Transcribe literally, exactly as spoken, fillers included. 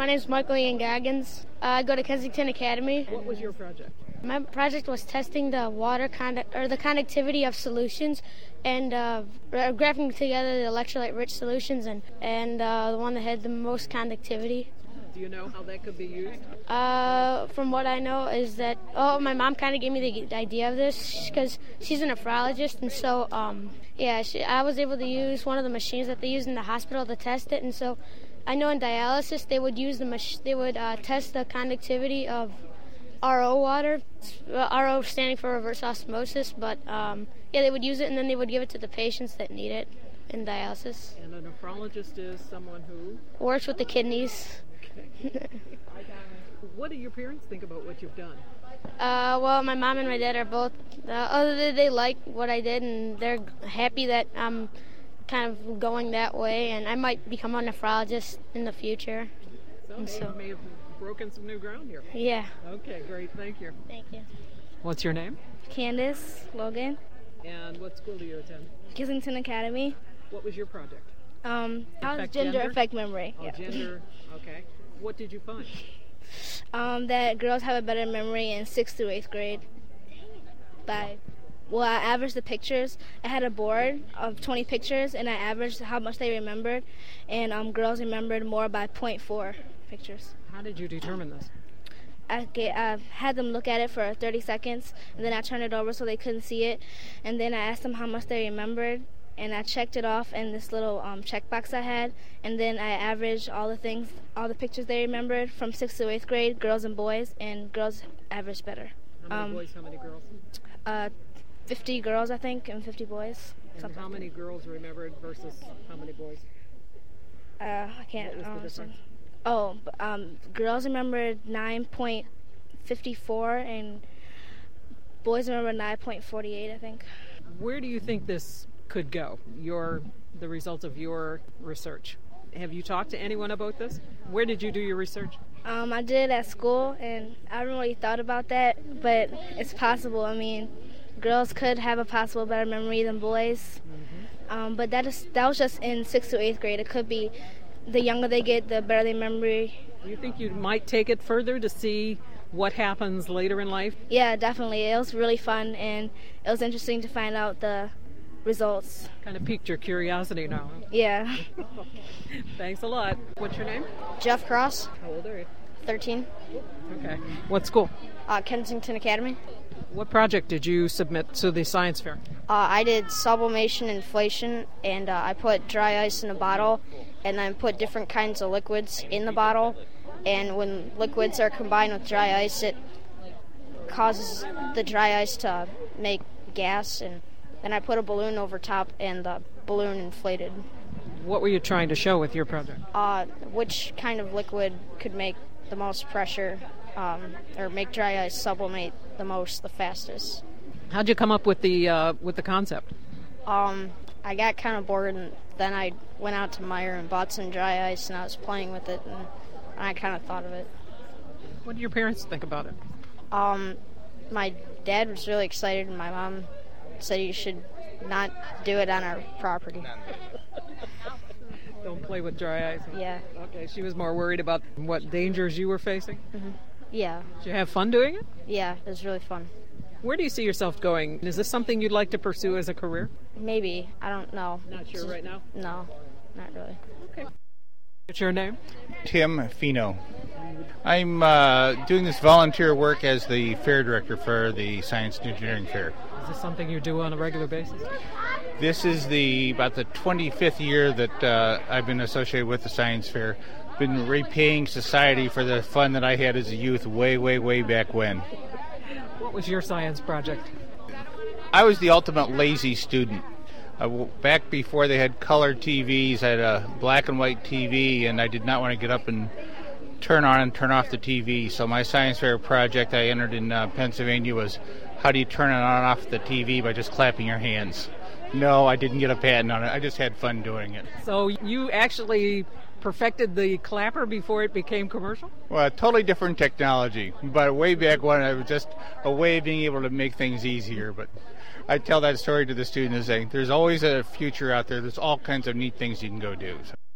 My name's Michael Ian Goggins. Uh, I go to Kensington Academy. What was your project? My project was testing the water conduct or the conductivity of solutions and uh, graphing together the electrolyte-rich solutions and and uh, the one that had the most conductivity. Do you know how that could be used? Uh, from what I know is that oh, my mom kind of gave me the idea of this because she's a nephrologist, and so um, yeah, she, I was able to use one of the machines that they use in the hospital to test it, and so I know in dialysis they would use the mach- they would uh, test the conductivity of R O water, uh, R O standing for reverse osmosis, but um, yeah, they would use it and then they would give it to the patients that need it in dialysis. And a nephrologist is someone who? Works with the kidneys. Okay. What do your parents think about what you've done? Uh, well, my mom and my dad are both, uh, other than they like what I did and they're happy that I'm kind of going that way, and I might become a nephrologist in the future. So, you so may have broken some new ground here. Yeah. Okay, great. Thank you. Thank you. What's your name? Candace Logan. And what school do you attend? Kensington Academy. What was your project? Um, how does Affect gender, gender? affect memory? Oh, Yeah. gender. Okay. What did you find? Um, that girls have a better memory in sixth through eighth grade. By, well, I averaged the pictures. I had a board of twenty pictures, and I averaged how much they remembered. And um, girls remembered more by point four pictures. How did you determine this? I, get, I had them look at it for thirty seconds, and then I turned it over so they couldn't see it. And then I asked them how much they remembered, and I checked it off in this little um, checkbox I had. And then I averaged all the things, all the pictures they remembered from sixth to eighth grade, girls and boys, and girls averaged better. How many Um, boys, how many girls? Uh, fifty girls, I think, and fifty boys. And something how like many girls remembered versus how many boys? that. Uh, I can't. What was the uh, difference? Oh, b- um, girls remembered nine point five four, and boys remembered nine point four eight, I think. Where do you think this could go? Your the results of your research. Have you talked to anyone about this? Where did you do your research? Um, I did it at school, and I haven't really thought about that, but it's possible. I mean, girls could have a possible better memory than boys, Mm-hmm. um, but that is that was just in sixth to eighth grade. It could be the younger they get, the better their memory. Do you think you might take it further to see what happens later in life? Yeah, definitely. It was really fun, and it was interesting to find out the results. Kind of piqued your curiosity now. Huh? Yeah. Thanks a lot. What's your name? Jeff Cross, How old are you? thirteen, Okay. What school? uh, Kensington Academy. What project did you submit to the science fair? Uh, I did sublimation inflation, and uh, I put dry ice in a bottle, and then put different kinds of liquids in the bottle. And when liquids are combined with dry ice, it causes the dry ice to make gas, and then I put a balloon over top, and the balloon inflated. What were you trying to show with your project? Uh, which kind of liquid could make the most pressure, um, or make dry ice sublimate the most, the fastest. How'd you come up with the uh, with the concept? Um, I got kind of bored, and then I went out to Meijer and bought some dry ice, and I was playing with it, and I kind of thought of it. What do your parents think about it? Um, my dad was really excited, and my mom said you should not do it on our property. Don't play with dry ice. Yeah. Okay, she was more worried about what dangers you were facing. Yeah. Did you have fun doing it? Yeah, it was really fun. Where do you see yourself going? Is this something you'd like to pursue as a career? Maybe. I don't know. Not sure right now. No, not really. Okay. What's your name? Tim Fino. I'm uh, doing this volunteer work as the fair director for the Science and Engineering Fair. Is this something you do on a regular basis? This is the about the twenty-fifth year that uh, I've been associated with the science fair. Been repaying society for the fun that I had as a youth way, way, way back when. What was your science project? I was the ultimate lazy student. Uh, w- back before they had color T Vs, I had a black and white T V, and I did not want to get up and turn on and turn off the T V. So my science fair project I entered in uh, Pennsylvania was, how do you turn it on and off the T V by just clapping your hands? No, I didn't get a patent on it. I just had fun doing it. So you actually perfected the clapper before it became commercial? Well, totally different technology, but way back when it was just a way of being able to make things easier. But I tell that story to the students and say, there's always a future out there. There's all kinds of neat things you can go do. So.